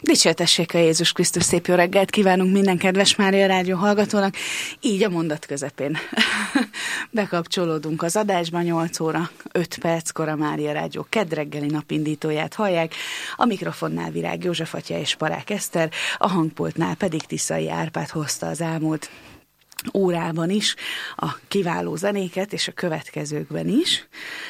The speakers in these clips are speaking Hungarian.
Dicsértessék a Jézus Krisztus, szép jó reggelt kívánunk minden kedves Mária Rádió hallgatónak. Így a mondat közepén bekapcsolódunk az adásba, 8 óra 5 perckor a Mária Rádió kedreggeli napindítóját hallják. A mikrofonnál Virág József atya és Parák Eszter, a hangpultnál pedig Tiszai Árpád hozta az elmúlt órában is a kiváló zenéket, és a következőkben is.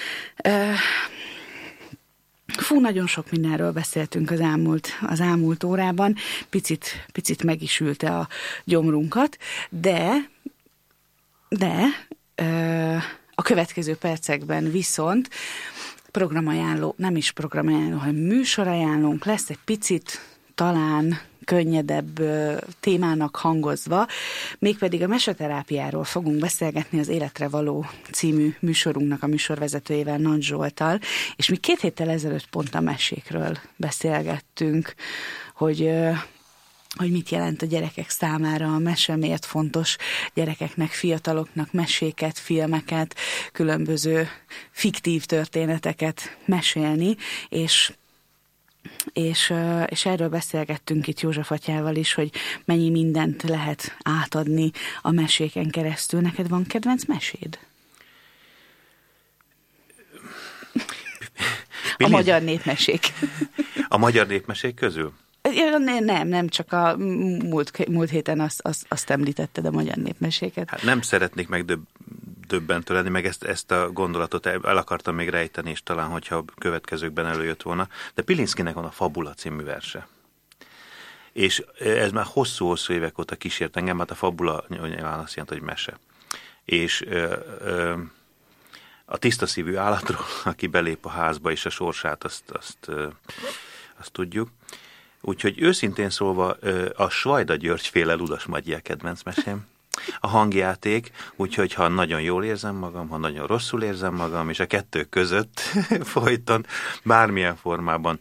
Nagyon sok mindenről beszéltünk az elmúlt órában, picit meg is ülte a gyomrunkat, de a következő percekben viszont programajánló, nem is programajánló, hanem műsorajánlónk lesz, egy picit talán könnyedebb témának hangozva, mégpedig a meseterápiáról fogunk beszélgetni az Életre való című műsorunknak a műsorvezetőjével, Nagy Zsolttal, és mi 2 héttel ezelőtt pont a mesékről beszélgettünk, hogy mit jelent a gyerekek számára a mese, miért fontos gyerekeknek, fiataloknak meséket, filmeket, különböző fiktív történeteket mesélni, és erről beszélgettünk itt József atyával is, hogy mennyi mindent lehet átadni a meséken keresztül. Neked van kedvenc meséd? A magyar népmesék. A magyar népmesék közül? Nem, csak a múlt héten azt említetted, a magyar népmeséket. Hát nem szeretnék megdöbbentő lenni, meg ezt a gondolatot el akartam még rejteni, és talán, hogyha a következőkben előjött volna. De Pilinszkinek van a Fabula című verse. És ez már hosszú-hosszú évek óta kísért engem, hát a fabula nyilván azt jelenti, hogy mese. És a tiszta szívű állatról, aki belép a házba, és a sorsát, azt tudjuk. Úgyhogy őszintén szólva a Svajda György-féle Ludas Magyi kedvenc mesém. A hangjáték, úgyhogy ha nagyon jól érzem magam, ha nagyon rosszul érzem magam, és a kettő között folyton bármilyen formában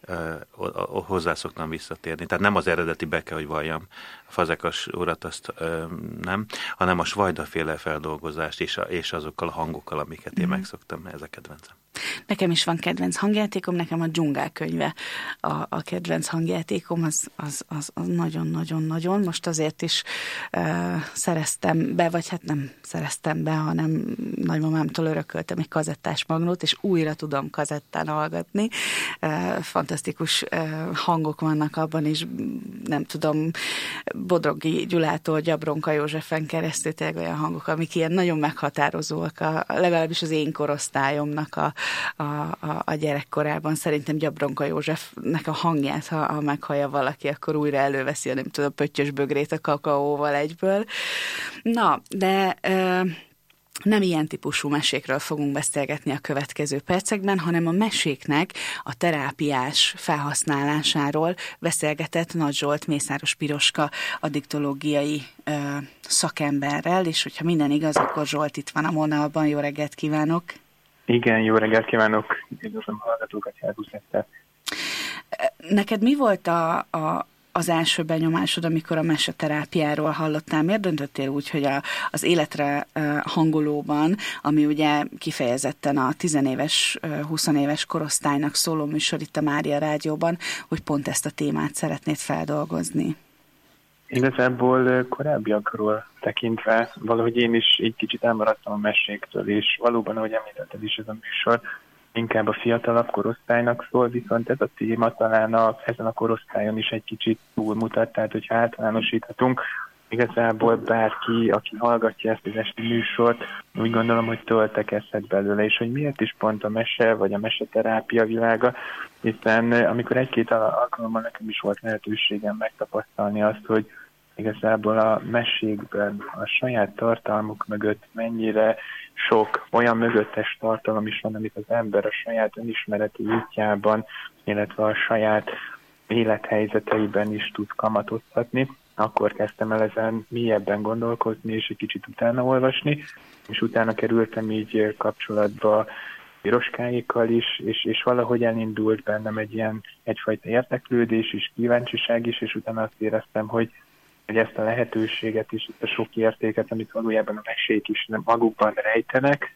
hozzá szoktam visszatérni. Tehát nem az eredeti be kell, hogy valljam, a Fazekas urat azt nem, hanem a Svajda-féle feldolgozást és azokkal a hangokkal, amiket én megszoktam, ez a kedvencem. Nekem is van kedvenc hangjátékom, nekem a Dzsungál könyve a kedvenc hangjátékom, az nagyon-nagyon-nagyon. Most azért is szereztem be, vagy hát nem szereztem be, hanem nagymamámtól örököltem egy kazettás magnót, és újra tudom kazettán hallgatni. Fantasztikus hangok vannak abban is, nem tudom, Bodrogi Gyulától Gyabronka Józsefen keresztül tényleg olyan hangok, amik ilyen nagyon meghatározóak, legalábbis az én korosztályomnak a gyerekkorában. Szerintem Gyabronka Józsefnek a hangját, ha meghallja valaki, akkor újra előveszi, nem tudom, pöttyös bögrét a kakaóval egyből. Na, de nem ilyen típusú mesékről fogunk beszélgetni a következő percekben, hanem a meséknek a terápiás felhasználásáról beszélgetett Nagy Zsolt, Mészáros Piroska addiktológiai szakemberrel, és hogyha minden igaz, akkor Zsolt itt van a vonalban. Jó reggelt kívánok! Igen, jó reggelt kívánok! Üdvözlöm a hallgatókat, szervusz! Neked mi volt az első benyomásod, amikor a meseterápiáról hallottál? Miért döntöttél úgy, hogy az Életre hangolóban, ami ugye kifejezetten a 10 éves, 20 éves korosztálynak szóló műsor itt a Mária Rádióban, hogy pont ezt a témát szeretnéd feldolgozni? Igazából korábbiakról tekintve valahogy én is egy kicsit elmaradtam a meséktől, és valóban, ahogy említetted is, ez a műsor inkább a fiatalabb korosztálynak szól, viszont ez a téma talán ezen a korosztályon is egy kicsit túlmutat, tehát hogyha általánosíthatunk, igazából bárki, aki hallgatja ezt az esti műsort, úgy gondolom, hogy töltekezhet belőle, és hogy miért is pont a mese, vagy a meseterápia világa, hiszen amikor 1-2 alkalommal nekem is volt lehetőségem megtapasztalni azt, hogy igazából a mesékben a saját tartalmuk mögött mennyire sok olyan mögöttes tartalom is van, amit az ember a saját önismereti útjában, illetve a saját élethelyzeteiben is tud kamatoztatni. Akkor kezdtem el ezen mélyebben gondolkozni, és egy kicsit utána olvasni, és utána kerültem így kapcsolatba Piroskáékkal is, és valahogy elindult bennem egyfajta érdeklődés és kíváncsiság is, és utána azt éreztem, hogy ezt a lehetőséget is, ezt a sok értéket, amit valójában a mesék is magukban rejtenek,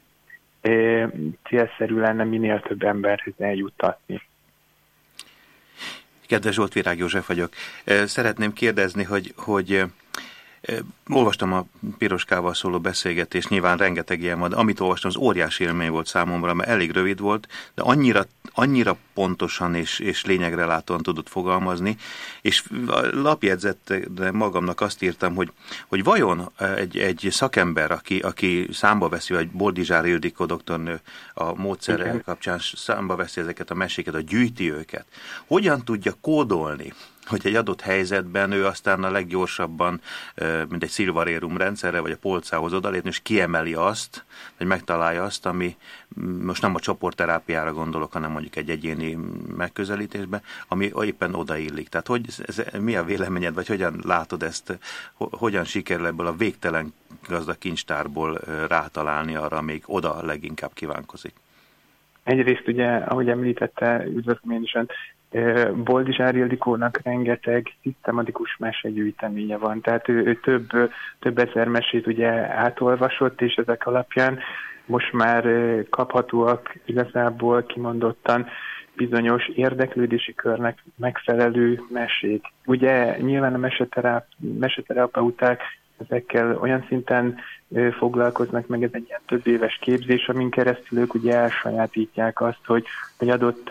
célszerű lenne minél több emberhez eljuttatni. Kedves Zsolt, Virág József vagyok. Szeretném kérdezni, hogy olvastam a Piroskával szóló beszélgetést, nyilván rengeteg ilyen van, de amit olvastam, az óriási élmény volt számomra, mert elég rövid volt, de annyira pontosan és lényegre látóan tudott fogalmazni, és a lapjegyzetben magamnak azt írtam, hogy vajon egy szakember, aki számba veszi, vagy Boldizsár Ildikó doktornő a módszerrel kapcsán számba veszi ezeket a meséket, gyűjti őket, hogyan tudja kódolni, hogy egy adott helyzetben ő aztán a leggyorsabban, mint egy szilvarérum rendszerre, vagy a polcához odalépni, és kiemeli azt, vagy megtalálja azt, ami most nem a csoportterápiára gondolok, hanem mondjuk egy egyéni megközelítésben, ami éppen odaillik. Tehát mi a véleményed, vagy hogyan látod ezt, hogyan sikerül ebből a végtelen gazdag kincstárból rátalálni arra, amíg oda leginkább kívánkozik? Egyrészt ugye, ahogy említette, üdvözlöm én is, Boldizsár Ildikónak rengeteg szisztematikus mesegyűjteménye van, tehát ő több ezer mesét ugye átolvasott, és ezek alapján most már kaphatóak igazából kimondottan bizonyos érdeklődési körnek megfelelő mesék. Ugye nyilván a meseterapeuták ezekkel olyan szinten foglalkoznak meg, ez egy ilyen több éves képzés, amin keresztül ők ugye elsajátítják azt, hogy adott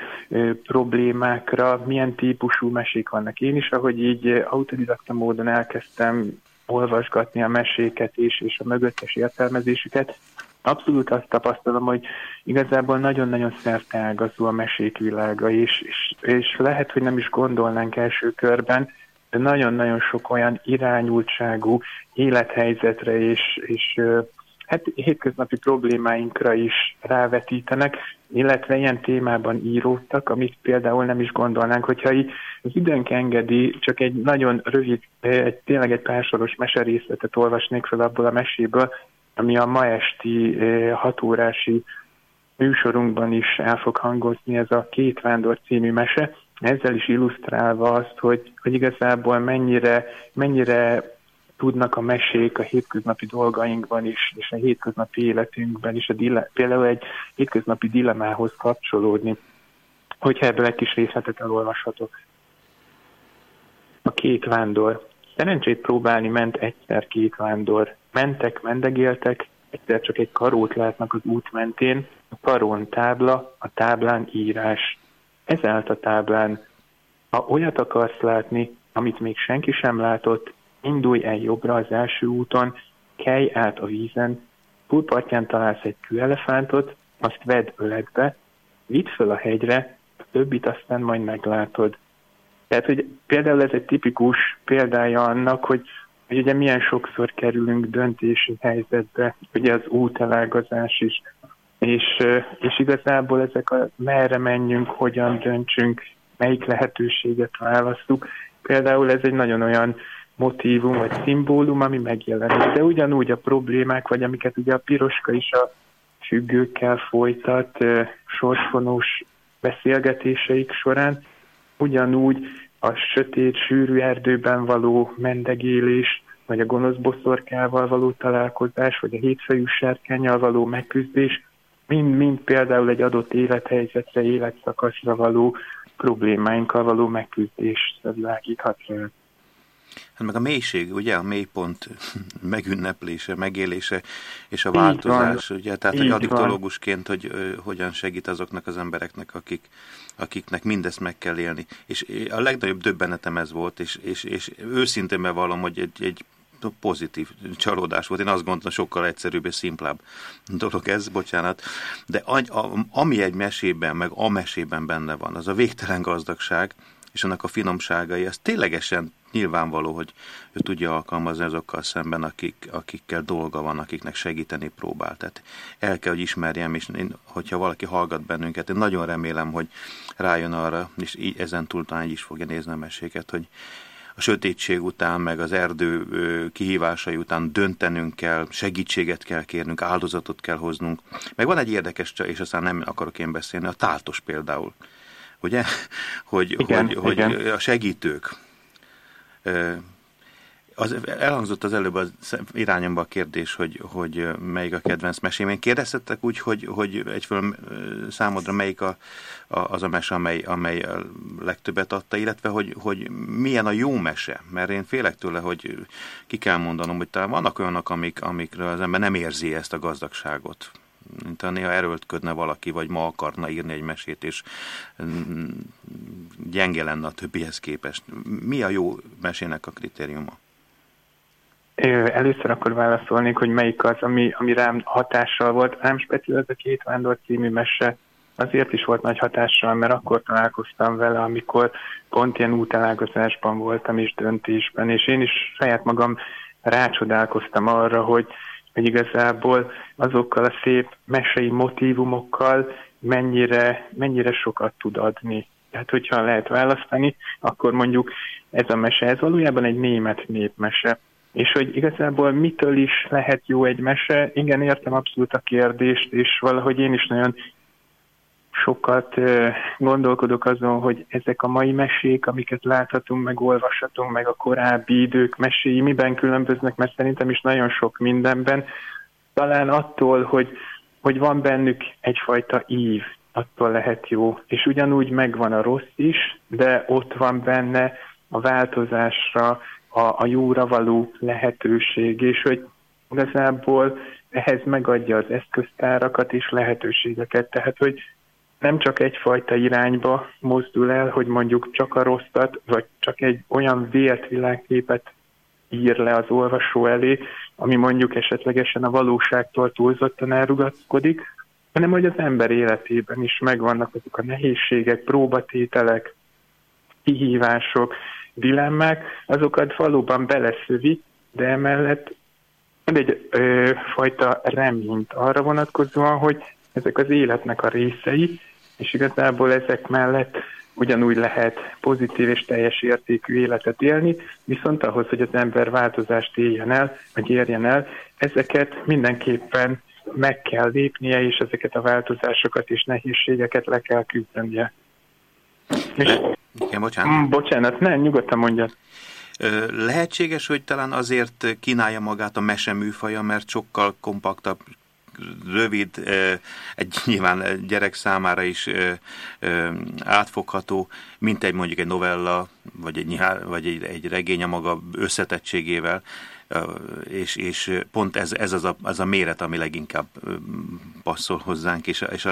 problémákra milyen típusú mesék vannak. Én is, ahogy így autodidakta módon elkezdtem olvasgatni a meséket és a mögöttes értelmezésüket, abszolút azt tapasztalom, hogy igazából nagyon-nagyon szerteágazó a mesék világa, és lehet, hogy nem is gondolnánk első körben, de nagyon-nagyon sok olyan irányultságú élethelyzetre és hát hétköznapi problémáinkra is rávetítenek, illetve ilyen témában íródtak, amit például nem is gondolnánk, hogyha így az időnk engedi, csak egy nagyon rövid, tényleg egy pársoros meserészletet olvasnék fel abból a meséből, ami a ma esti 6 órási műsorunkban is el fog hangozni, ez a Két vándor című mese, ezzel is illusztrálva azt, hogy igazából mennyire tudnak a mesék a hétköznapi dolgainkban is, és a hétköznapi életünkben is, például egy hétköznapi dilemmához kapcsolódni, hogyha ebből egy kis részletet elolvashatok. A két vándor. Szerencsét próbálni ment egyszer két vándor. Mentek, mendegéltek, egyszer csak egy karót látnak az út mentén, a karón tábla, a táblán írás. Ez állt a táblán. Ha olyat akarsz látni, amit még senki sem látott, indulj el jobbra az első úton, kelj át a vízen, túlpartján találsz egy kőelefántot, azt vedd öletbe, vidd föl a hegyre, a többit aztán majd meglátod. Tehát, hogy például ez egy tipikus példája annak, hogy ugye milyen sokszor kerülünk döntési helyzetbe, ugye az útelágazás is, és igazából ezek merre menjünk, hogyan döntsünk, melyik lehetőséget választjuk. Például ez egy nagyon olyan motívum vagy szimbólum, ami megjelenik. De ugyanúgy a problémák, vagy amiket ugye a Piroska is a függőkkel folytat sorsfonós beszélgetéseik során, ugyanúgy a sötét, sűrű erdőben való mendegélés, vagy a gonosz boszorkával való találkozás, vagy a hétfejű sárkánnyal való megküzdés, mind például egy adott élethelyzetre, életszakaszra való problémáinkkal való megküzdésre világíthat rá. Hát meg a mélység, ugye, a mélypont megünneplése, megélése és a változás, ugye, tehát hogy adiktológusként, hogy hogyan segít azoknak az embereknek, akiknek mindezt meg kell élni. És a legnagyobb döbbenetem ez volt, és őszintén bevallom, hogy egy pozitív csalódás volt. Én azt gondolom, sokkal egyszerűbb és szimplább dolog ez, bocsánat, de ami egy mesében, meg a mesében benne van, az a végtelen gazdagság, és annak a finomságai, az ténylegesen nyilvánvaló, hogy ő tudja alkalmazni azokkal szemben, akikkel dolga van, akiknek segíteni próbál. Tehát el kell, hogy ismerjem, és hogyha valaki hallgat bennünket, én nagyon remélem, hogy rájön arra, és így ezentúl talán így is fogja nézni a meséket, hogy a sötétség után, meg az erdő kihívásai után döntenünk kell, segítséget kell kérnünk, áldozatot kell hoznunk. Meg van egy érdekes, és aztán nem akarok én beszélni, a táltos például. Ugye? Hogy a segítők Elhangzott az előbb az irányomba a kérdés, hogy melyik a kedvenc mesém. Én kérdeztetek úgy, hogy egyfelől számodra melyik az a mese, amely a legtöbbet adta, illetve hogy milyen a jó mese. Mert én félek tőle, hogy ki kell mondanom, hogy talán vannak olyanok, amikről az ember nem érzi ezt a gazdagságot. Mint néha erőltködne valaki, vagy ma akarna írni egy mesét, és gyenge lenne a többihez képest. Mi a jó mesének a kritériuma? Először akkor válaszolnék, hogy melyik az, ami rám hatással volt. Rám speciál ez a Két vándor című mese azért is volt nagy hatással, mert akkor találkoztam vele, amikor pont ilyen útelágazásban voltam és döntésben, és én is saját magam rácsodálkoztam arra, hogy igazából azokkal a szép mesei motívumokkal mennyire sokat tud adni. Tehát, hogyha lehet választani, akkor mondjuk ez a mese, ez valójában egy német népmese. És hogy igazából mitől is lehet jó egy mese, igen, értem abszolút a kérdést, és valahogy én is nagyon sokat gondolkodok azon, hogy ezek a mai mesék, amiket láthatunk, meg olvashatunk, meg a korábbi idők meséi, miben különböznek, mert szerintem is nagyon sok mindenben. Talán attól, hogy van bennük egyfajta ív, attól lehet jó. És ugyanúgy megvan a rossz is, de ott van benne a változásra, a jóra való lehetőség, és hogy igazából ehhez megadja az eszköztárakat és lehetőségeket. Tehát, hogy nem csak egyfajta irányba mozdul el, hogy mondjuk csak a rosszat, vagy csak egy olyan vélt világképet ír le az olvasó elé, ami mondjuk esetlegesen a valóságtól túlzottan elrugaszkodik, hanem hogy az ember életében is megvannak azok a nehézségek, próbatételek, kihívások, dilemmák, azokat valóban beleszövi, de emellett egy fajta reményt arra vonatkozóan, hogy ezek az életnek a részei, és igazából ezek mellett ugyanúgy lehet pozitív és teljes értékű életet élni, viszont ahhoz, hogy az ember változást éljen el, vagy érjen el, ezeket mindenképpen meg kell lépnie, és ezeket a változásokat és nehézségeket le kell küzdenie. Igen, bocsánat. Bocsánat, ne, nyugodtan mondjad. Lehetséges, hogy talán azért kínálja magát a mese műfaja, mert sokkal kompaktabb, rövid, nyilván gyerek számára is átfogható, mint mondjuk egy novella, vagy egy regény a maga összetettségével, és pont ez az a méret, ami leginkább passzol hozzánk, és a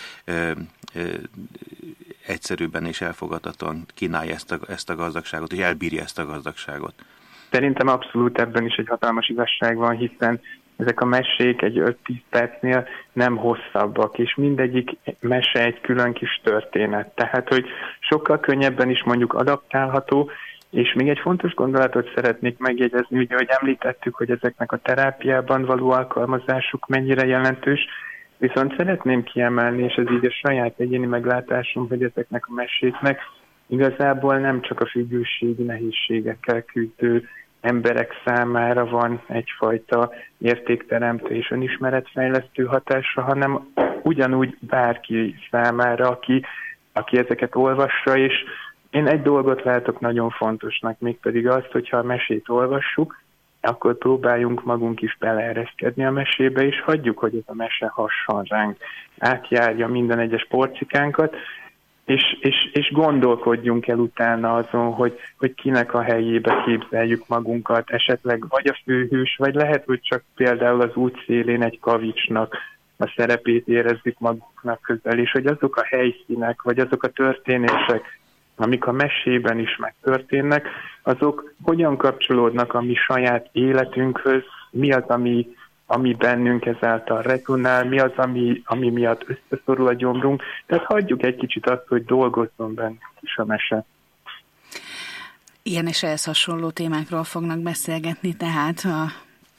legegyszerűbben és elfogadhatóan kínálja ezt a gazdagságot, és elbírja ezt a gazdagságot. Szerintem abszolút ebben is egy hatalmas igazság van, hiszen ezek a mesék egy 5-10 percnél nem hosszabbak, és mindegyik mese egy külön kis történet. Tehát, hogy sokkal könnyebben is mondjuk adaptálható, és még egy fontos gondolatot szeretnék megjegyezni, ugye, hogy említettük, hogy ezeknek a terápiában való alkalmazásuk mennyire jelentős, viszont szeretném kiemelni, és ez így a saját egyéni meglátásom, hogy ezeknek a meséknek igazából nem csak a függőségi nehézségekkel küzdő emberek számára van egyfajta értékteremtő és önismeretfejlesztő hatása, hanem ugyanúgy bárki számára, aki ezeket olvassa, és én egy dolgot látok nagyon fontosnak, mégpedig azt, hogyha a mesét olvassuk, akkor próbáljunk magunk is beleereszkedni a mesébe, és hagyjuk, hogy ez a mese hasson ránk, átjárja minden egyes porcikánkat, és gondolkodjunk el utána azon, hogy kinek a helyébe képzeljük magunkat, esetleg vagy a főhős, vagy lehet, hogy csak például az útszélén egy kavicsnak a szerepét érezzük magunknak közel, és hogy azok a helyszínek, vagy azok a történések, amik a mesében is megtörténnek, azok hogyan kapcsolódnak a mi saját életünkhöz, mi az, ami bennünk ezáltal rezonál, mi az, ami miatt összeszorul a gyomrunk. Tehát hagyjuk egy kicsit azt, hogy dolgozzon bennünk is a mese. Ilyen és ehhez hasonló témákról fognak beszélgetni, tehát a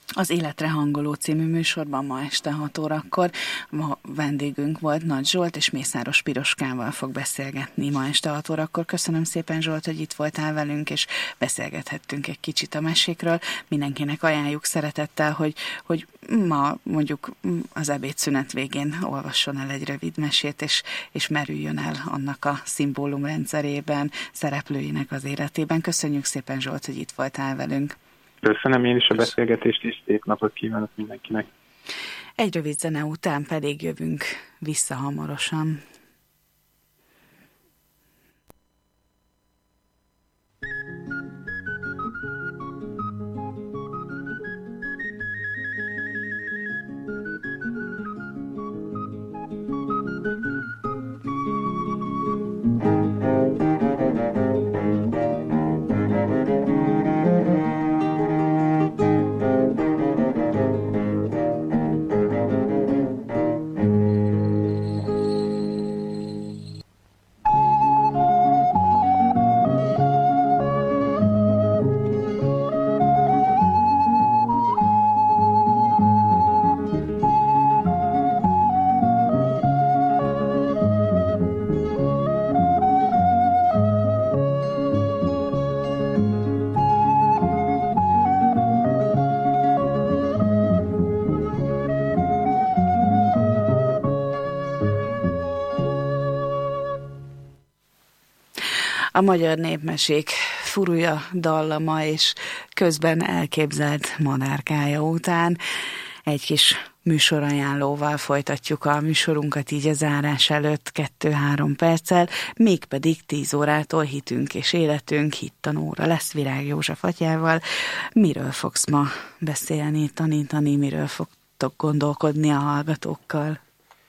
Az Életre hangoló című műsorban ma este 6 órakor ma vendégünk volt Nagy Zsolt, és Mészáros Piroskával fog beszélgetni ma este 6 órakor. Köszönöm szépen, Zsolt, hogy itt voltál velünk, és beszélgethettünk egy kicsit a mesékről. Mindenkinek ajánljuk szeretettel, hogy ma mondjuk az ebédszünet végén olvasson el egy rövid mesét, és merüljön el annak a szimbólumrendszerében, szereplőinek az életében. Köszönjük szépen, Zsolt, hogy itt voltál velünk. Köszönöm én is a beszélgetést, és szép napot kívánok mindenkinek. Egy rövid zene után pedig jövünk vissza hamarosan. A magyar népmesék furúja, dallama és közben elképzelt madárkája után egy kis műsorajánlóval folytatjuk a műsorunkat így a zárás előtt 2-3 perccel, mégpedig 10 órától hitünk és életünk hittanóra lesz Virág József atyával. Miről fogsz ma beszélni, tanítani, miről fogtok gondolkodni a hallgatókkal?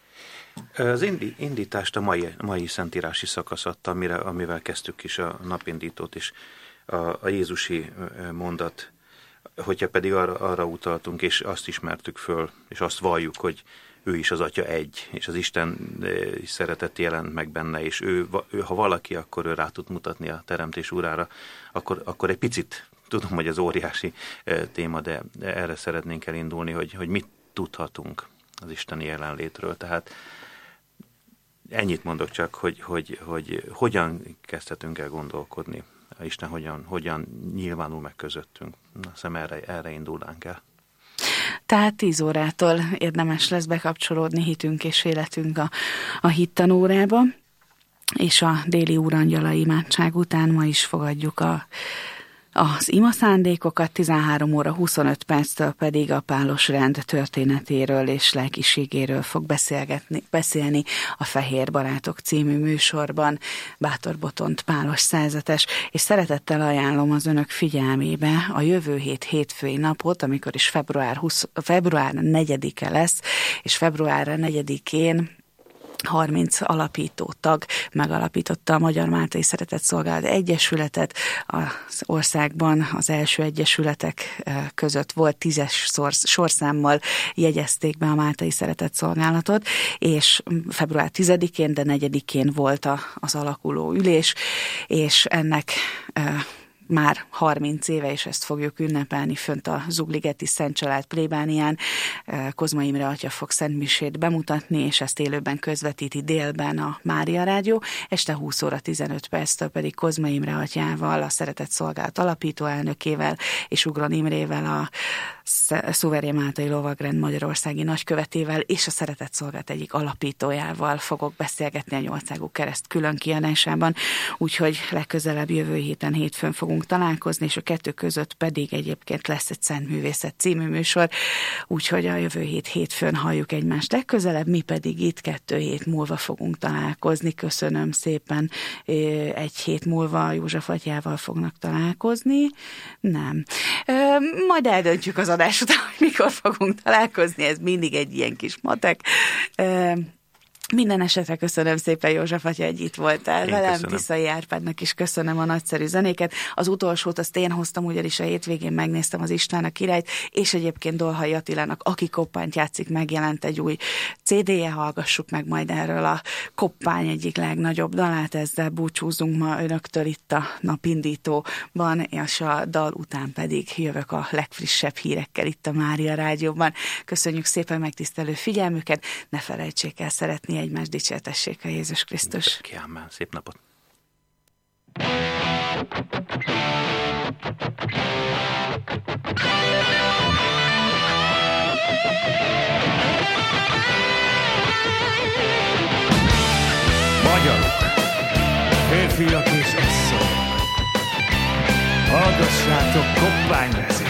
Az indítást a mai szentírási szakasz adta, amivel kezdtük is a napindítót is, a jézusi mondat, hogyha pedig arra utaltunk, és azt ismertük föl, és azt valljuk, hogy ő is az Atya egy, és az Isten szeretet jelent meg benne, és ő ha valaki, akkor ő rá tud mutatni a teremtés urára, akkor egy picit, tudom, hogy az óriási téma, de erre szeretnénk elindulni, hogy mit tudhatunk az isteni jelenlétről. Tehát ennyit mondok csak, hogy hogyan kezdhetünk el gondolkodni, Isten hogyan nyilvánul meg közöttünk. Azt hiszem erre indulnánk el. Tehát 10 órától érdemes lesz bekapcsolódni hitünk és életünk a hittanórába, és a déli úrangyala imádság után ma is fogadjuk az imaszándékokat, 13 óra 25 perctől pedig a pálos rend történetéről és lelkiségéről fog beszélni a Fehér Barátok című műsorban Bátor Botont pálos szerzetes, és szeretettel ajánlom az önök figyelmébe a jövő hét hétfői napot, amikor is február 4-e lesz, és február 4-én 30 alapító tag megalapította a Magyar Máltai Szeretett Szolgálat Egyesületet. Az országban az első egyesületek között volt 10-es sorszámmal jegyezték be a Máltai Szeretett Szolgálatot, és február 10-én, de 4-én volt az alakuló ülés, és ennek már 30 éve, és ezt fogjuk ünnepelni fönt a Zugligeti Szent Család plébánián. Kozma Imre atya fog szentmisét bemutatni, és ezt élőben közvetíti délben a Mária Rádió. Este 20 óra 15 perctől pedig Kozma Imre atyával, a Szeretett Szolgálat alapító elnökével és Ugron Imrével, a Szuverén Máltai Lovagrend magyarországi nagykövetével és a Szeretett Szolgálat egyik alapítójával fogok beszélgetni a 8 ágú kereszt külön kiadásában, úgyhogy legközelebb jövő héten hétfőn fogunk találkozni, és a kettő között pedig egyébként lesz egy Szent Művészet című műsor, úgyhogy a jövő hétfőn halljuk egymást legközelebb, mi pedig itt 2 hét múlva fogunk találkozni. Köszönöm szépen, 1 hét múlva József atyával fognak találkozni. Nem. Majd eldöntjük az adás után, hogy mikor fogunk találkozni, ez mindig egy ilyen kis matek. Minden esetre köszönöm szépen, József atya, hogy itt voltál velem. Tiszai Árpádnak is köszönöm a nagyszerű zenéket. Az utolsót azt én hoztam, ugyanis a hétvégén megnéztem az István a királyt, és egyébként Dolhai Attilának, aki koppányt játszik, megjelent egy új CD-je, hallgassuk meg majd erről a koppány egyik legnagyobb dalát, ezzel búcsúzunk ma önöktől itt a napindítóban, és a dal után pedig jövök a legfrissebb hírekkel itt a Mária Rádióban. Köszönjük szépen megtisztelő figyelmüket, ne felejtsék el szeretni egymást, dicsértessék a Jézus Krisztus. Amen. Szép napot! Magyarok, férfiak és asszonyok, hallgassátok Koppány vezét!